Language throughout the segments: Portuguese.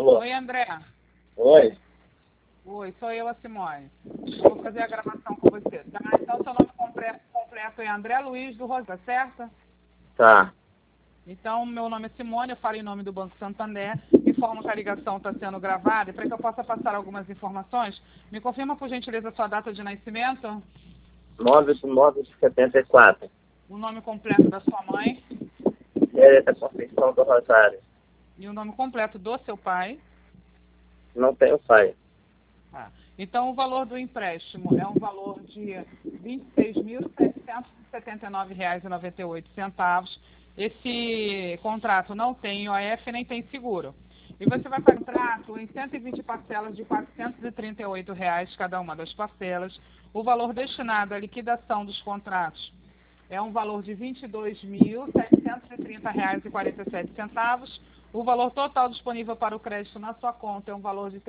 Alô? Oi, André. Oi? Oi, sou eu, a Simone. Vou fazer a gravação com você, tá? Então, seu nome completo é André Luiz do Rosa, certo? Tá. Então, meu nome é Simone, eu falo em nome do Banco Santander. Informo que a ligação está sendo gravada e para que eu possa passar algumas informações, me confirma, por gentileza, a sua data de nascimento, 9/9/74. o nome completo da sua mãe Tereza Conceição do Rosário. e o nome completo do seu pai. Não tenho pai. Tá. Então, o valor do empréstimo é um valor de R$ 26.779,98. Esse contrato não tem IOF nem tem seguro. E você vai pagar o contrato em 120 parcelas de R$ 438 cada uma das parcelas. O valor destinado à liquidação dos contratos é um valor de R$ 22.730,47. O valor total disponível para o crédito na sua conta é um valor de R$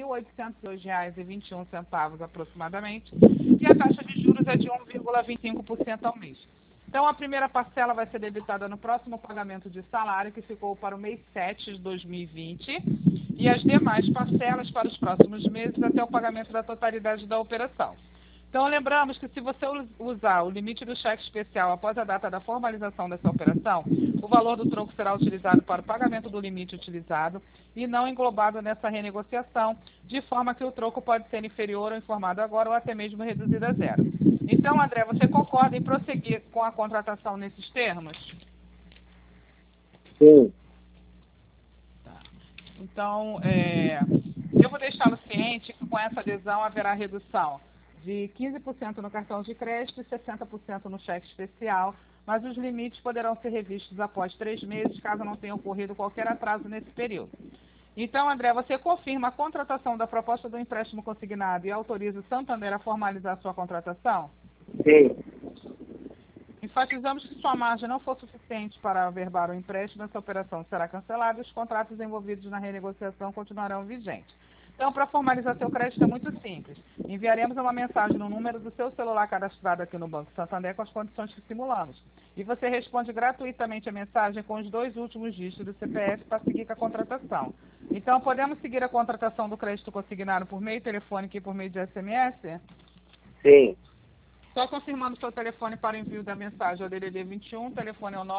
3.802,21 aproximadamente. E a taxa de juros é de 1,25% ao mês. Então, a primeira parcela vai ser debitada no próximo pagamento de salário, que ficou para o mês 7 de 2020, e as demais parcelas para os próximos meses até o pagamento da totalidade da operação. Então, lembramos que se você usar o limite do cheque especial após a data da formalização dessa operação, o valor do troco será utilizado para o pagamento do limite utilizado e não englobado nessa renegociação, de forma que o troco pode ser inferior ao informado agora ou até mesmo reduzido a zero. Então, André, você concorda em prosseguir com a contratação nesses termos? Sim. Tá. Então, eu vou deixá-lo ciente que com essa adesão haverá redução de 15% no cartão de crédito e 60% no cheque especial, mas os limites poderão ser revistos após 3 meses, caso não tenha ocorrido qualquer atraso nesse período. Então, André, você confirma a contratação da proposta do empréstimo consignado e autoriza o Santander a formalizar sua contratação? Sim. Enfatizamos que sua margem não for suficiente para averbar o empréstimo, essa operação será cancelada e os contratos envolvidos na renegociação continuarão vigentes. Então, para formalizar seu crédito é muito simples. Enviaremos uma mensagem no número do seu celular cadastrado aqui no Banco Santander com as condições que simulamos. E você responde gratuitamente a mensagem com os 2 últimos dígitos do CPF para seguir com a contratação. Então, podemos seguir a contratação do crédito consignado por meio telefônico e por meio de SMS? Sim. Só confirmando seu telefone para envio da mensagem ao DDD 21, telefone é o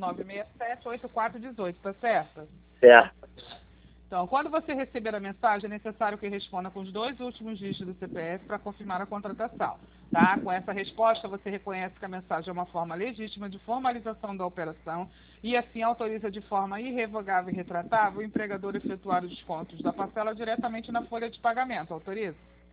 98967-8418, tá certo? Certo. Então, quando você receber a mensagem, é necessário que responda com os 2 últimos dígitos do CPF para confirmar a contratação. Tá? Com essa resposta, você reconhece que a mensagem é uma forma legítima de formalização da operação e, assim, autoriza de forma irrevogável e retratável o empregador a efetuar os descontos da parcela diretamente na folha de pagamento. Autoriza?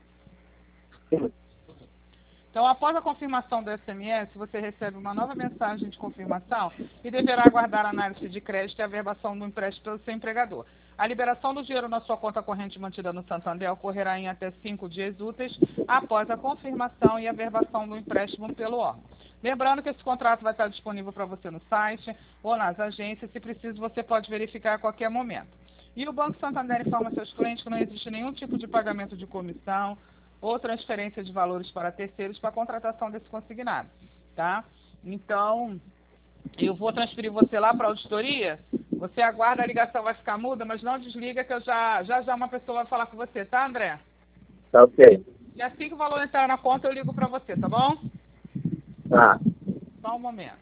Sim. Então, após a confirmação do SMS, você recebe uma nova mensagem de confirmação e deverá aguardar a análise de crédito e a averbação do empréstimo pelo seu empregador. A liberação do dinheiro na sua conta corrente mantida no Santander ocorrerá em até 5 dias úteis após a confirmação e averbação do empréstimo pelo órgão. Lembrando que esse contrato vai estar disponível para você no site ou nas agências. Se preciso, você pode verificar a qualquer momento. E o Banco Santander informa seus clientes que não existe nenhum tipo de pagamento de comissão ou transferência de valores para terceiros para a contratação desse consignado, tá? Então, eu vou transferir você lá para a auditoria, você aguarda, a ligação vai ficar muda, mas não desliga que eu já uma pessoa vai falar com você, tá, André? Tá ok. E assim que o valor entrar na conta, eu ligo para você, tá bom? Tá. Só um momento.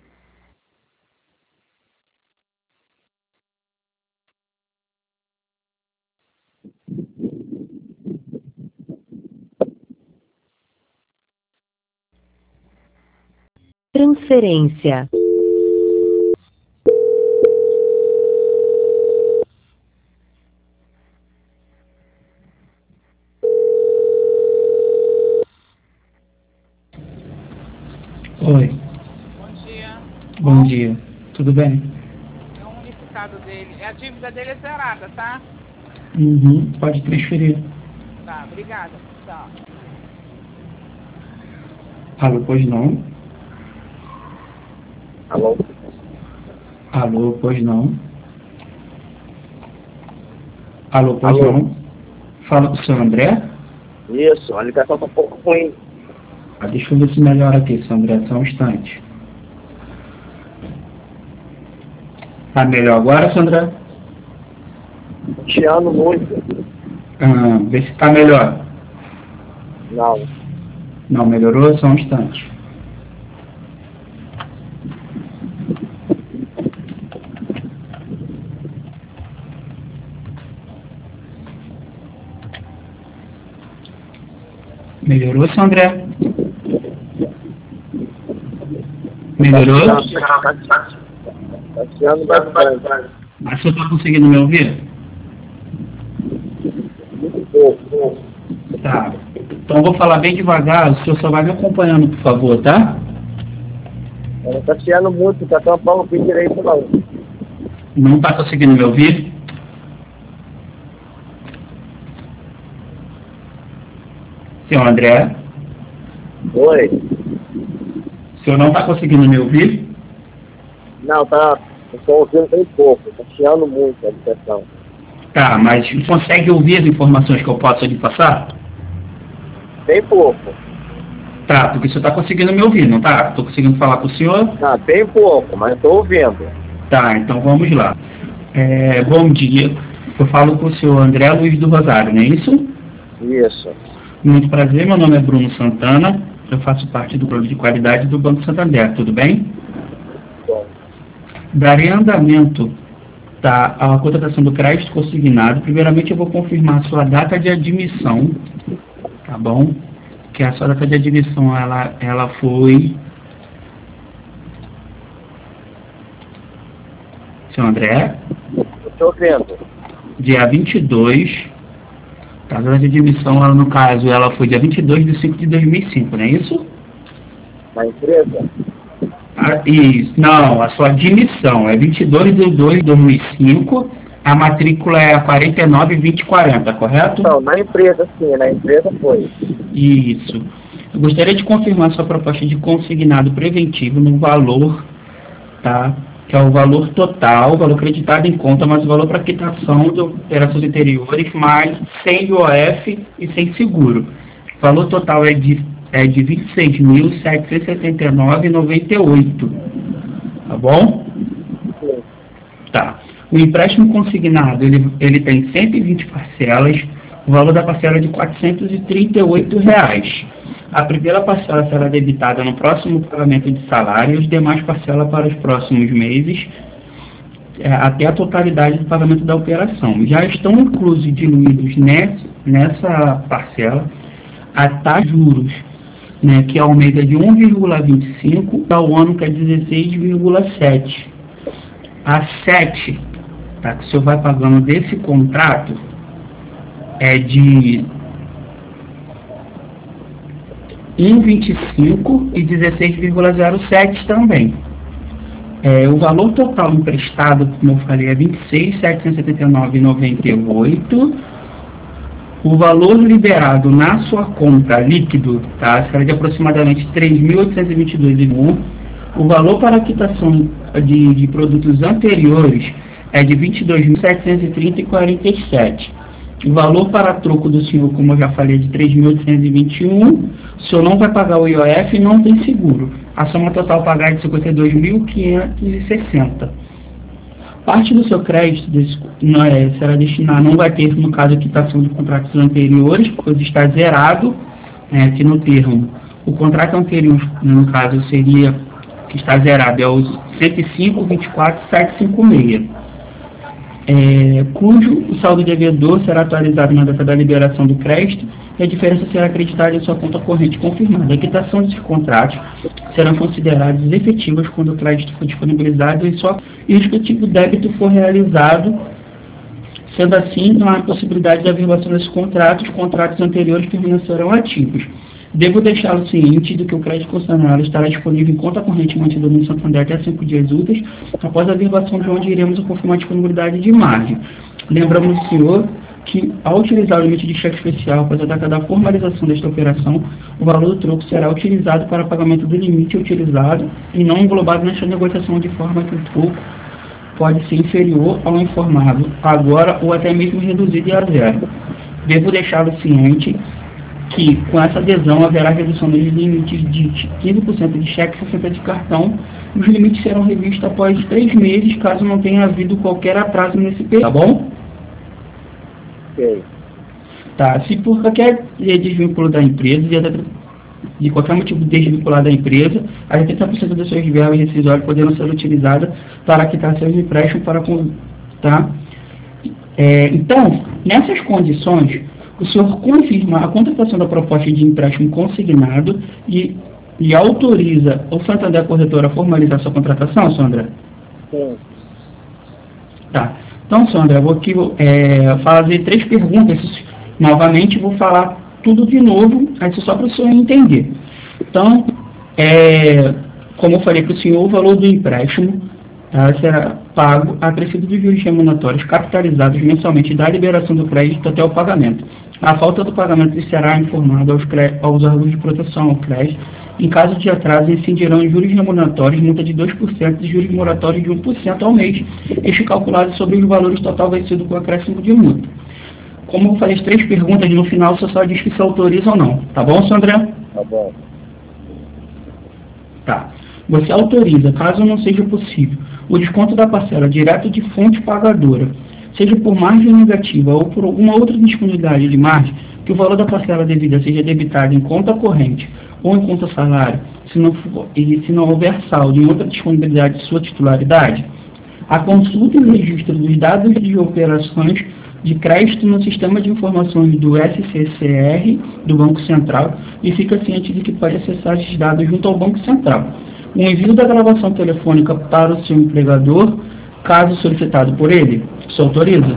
Transferência. Oi, Bom dia. bom dia. Tudo bem? É o unificado dele. A dívida dele é zerada, tá? Uhum, pode transferir. Tá, obrigada. Tá. Alô, pois não? Alô? Alô, pois não? Alô, pois Alô? não? Fala com o seu André? Isso, a ligação tá um pouco ruim. Deixa eu ver se melhora aqui, seu André, só um instante. Tá melhor agora, Sandra? chiando muito. Vê se está melhor. Não. Não, melhorou? Só um instante. Melhorou, seu André? Melhorou? Tá chiando bastante. Mas você está conseguindo me ouvir? Muito pouco. Tá. Então eu vou falar bem devagar, o senhor só vai me acompanhando, por favor, tá? Ela tá chiando muito, tá tampando o fio direito não. Não está conseguindo me ouvir? Senhor André? Oi? O senhor não está conseguindo me ouvir? Não, tá. Eu tô ouvindo bem pouco, tá chiando muito a ligação. Tá, mas consegue ouvir as informações que eu posso lhe passar? Bem pouco. Tá, porque o senhor está conseguindo me ouvir, não tá? Estou conseguindo falar com o senhor? Ah, bem pouco, mas tô ouvindo. Tá, então vamos lá. Bom dia. Eu falo com o senhor André Luiz do Rosário, não é isso? Isso. Muito prazer, meu nome é Bruno Santana. Eu faço parte do Plano de Qualidade do Banco Santander, tudo bem? Bom. Darei andamento à contratação do crédito consignado. Primeiramente eu vou confirmar a sua data de admissão, tá bom? Que a sua data de admissão, ela foi... Seu André? Eu tô ouvindo. Dia 22, a data de admissão, ela, no caso, ela foi dia 22 de 5 de 2005, não é isso? Na empresa? Isso, não, a sua admissão é 22 de 2 de 2005, a matrícula é a 492040, correto? Não, na empresa sim, na empresa foi. Isso. Eu gostaria de confirmar sua proposta de consignado preventivo no valor, tá? Que é o valor total, o valor creditado em conta, mais o valor para quitação de operações anteriores, mais sem IOF e sem seguro. O valor total é de R$ 26.779,98. Tá bom? Sim. Tá. O empréstimo consignado, ele tem 120 parcelas, o valor da parcela é de R$ 438. A primeira parcela será debitada no próximo pagamento de salário e os demais parcelas para os próximos meses, até a totalidade do pagamento da operação. Já estão inclusos e diluídos nessa parcela a taxa de juros, né, que aumenta de 1,25 ao ano, que é 16,7. A 7, tá, que o senhor vai pagando desse contrato é de 1,25 e 16,07 também. O valor total emprestado, como eu falei, é R$ 26.779,98. O valor liberado na sua conta líquido, tá, será de aproximadamente R$ 3.822,01. O valor para a quitação de produtos anteriores é de R$ 22.730,47. O valor para troco do senhor, como eu já falei, é de R$ 3.821. O senhor não vai pagar o IOF e não tem seguro. A soma total a pagar é de R$ 52.560. Parte do seu crédito será destinada, não vai ter, no caso, a quitação de contratos anteriores, pois está zerado aqui no termo. O contrato anterior, no caso, seria, que está zerado, é o 105.24.756. Cujo o saldo devedor será atualizado na data da liberação do crédito e a diferença será acreditada em sua conta corrente confirmada. A quitação desses contratos serão considerados efetivos quando o crédito for disponibilizado e o respectivo débito for realizado. Sendo assim, não há possibilidade de averbação desses contratos. Os contratos anteriores permanecerão ativos. Devo deixá-lo ciente de que o crédito consignado estará disponível em conta corrente mantida no Santander até 5 dias úteis, após a averbação de onde iremos confirmar a disponibilidade de margem. Lembramos o senhor que, ao utilizar o limite de cheque especial após a data da formalização desta operação, o valor do troco será utilizado para pagamento do limite utilizado e não englobado nesta negociação, de forma que o troco pode ser inferior ao informado agora ou até mesmo reduzido a zero. Devo deixá-lo ciente que, com essa adesão, haverá redução dos limites de 15% de cheque e 60% de cartão. Os limites serão revistos após 3 meses, caso não tenha havido qualquer atraso nesse período, tá bom? Ok. Tá, se por qualquer desvínculo da empresa, de qualquer motivo desvincular da empresa, as 80% das suas verbas rescisórias poderão ser utilizadas para quitar seus empréstimos para tá? Então, nessas condições, o senhor confirma a contratação da proposta de empréstimo consignado e autoriza o Santander Corretora a formalizar sua contratação, Sandra? Sim. Tá. Então, Sandra, eu vou aqui fazer 3 perguntas. Novamente, vou falar tudo de novo, aí só para o senhor entender. Então, como eu falei para o senhor, o valor do empréstimo será pago acrescido de juros remuneratórios capitalizados mensalmente da liberação do crédito até o pagamento. A falta do pagamento será informada aos órgãos de proteção ao crédito. Em caso de atraso, incidirão em juros remuneratórios, multa de 2% e juros moratórios de 1% ao mês, este calculado sobre os valores total vencido com acréscimo de multa. Como eu falei as 3 perguntas, no final você só diz se autoriza ou não. Tá bom, Sandra? Tá bom. Tá. Você autoriza, caso não seja possível, o desconto da parcela direto de fonte pagadora, seja por margem negativa ou por alguma outra disponibilidade de margem, que o valor da parcela devida seja debitado em conta corrente ou em conta salário, se não houver saldo em outra disponibilidade de sua titularidade, a consulta e registro dos dados de operações de crédito no sistema de informações do SCCR, do Banco Central, e fica ciente de que pode acessar esses dados junto ao Banco Central. O envio da gravação telefônica para o seu empregador, caso solicitado por ele, se autoriza?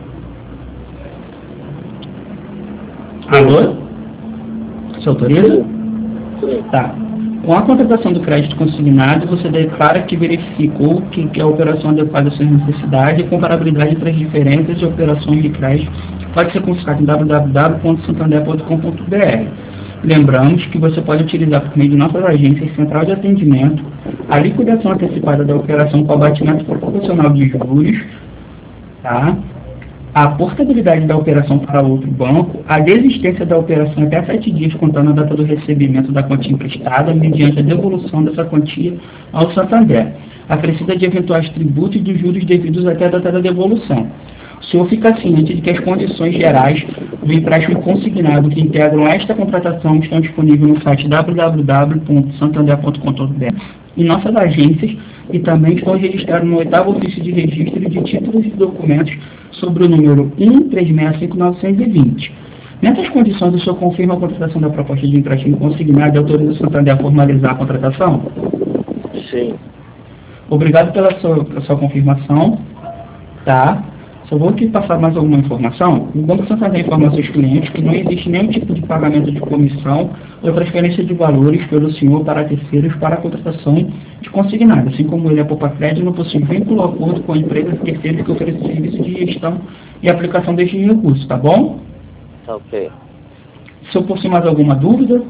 Alô? Se autoriza? Tá. Com a contratação do crédito consignado, você declara que verificou que a operação adequada à sua necessidade e comparabilidade entre as diferentes operações de crédito pode ser consultado em www.santander.com.br. Lembramos que você pode utilizar por meio de nossas agências central de atendimento a liquidação antecipada da operação com abatimento proporcional de juros, tá? A portabilidade da operação para outro banco, a desistência da operação até 7 dias contando a data do recebimento da quantia emprestada, mediante a devolução dessa quantia ao Santander, acrescida de eventuais tributos e dos juros devidos até a data da devolução. O senhor fica ciente de que as condições gerais do empréstimo consignado que integram esta contratação estão disponíveis no site www.santander.com.br em nossas agências e também estão registrados no 8º ofício de registro de títulos e documentos sobre o número 1365920. Nessas condições, o senhor confirma a contratação da proposta de empréstimo consignado e autoriza o Santander a formalizar a contratação? Sim. Obrigado pela sua confirmação. Tá. Só vou aqui passar mais alguma informação. O Banco Santander informa aos seus clientes que não existe nenhum tipo de pagamento de comissão ou transferência de valores pelo senhor para terceiros para a contratação de consignado, assim como ele, a Poupa-Crédito, não possui vínculo ou acordo com empresas terceiros que oferecem serviços de gestão e aplicação destes recursos, tá bom? Ok. Se eu possui mais alguma dúvida?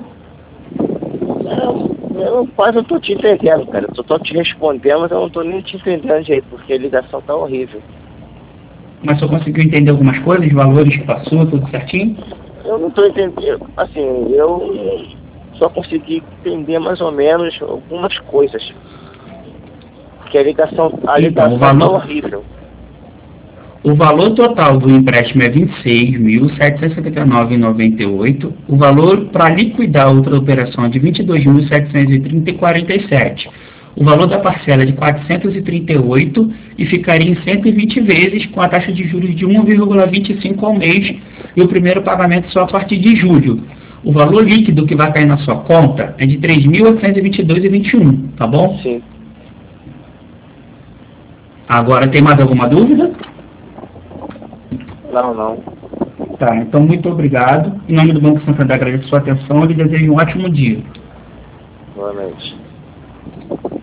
Eu quase não estou te entendendo, cara. Eu estou te respondendo, mas eu não estou nem te entendendo direito, porque a ligação tá horrível. Mas só conseguiu entender algumas coisas, valores que passou, tudo certinho? Eu não estou entendendo. Assim, eu só consegui entender mais ou menos algumas coisas. Porque a ligação tá horrível. O valor total do empréstimo é R$ 26.779,98. O valor para liquidar outra operação é de R$ 22.730,47. O valor da parcela é de 438 e ficaria em 120 vezes com a taxa de juros de 1,25 ao mês e o primeiro pagamento só a partir de julho. O valor líquido que vai cair na sua conta é de R$ 3.822,21, tá bom? Sim. Agora, tem mais alguma dúvida? Não. Tá, então muito obrigado. Em nome do Banco Santander, agradeço a sua atenção e lhe desejo um ótimo dia. Boa noite.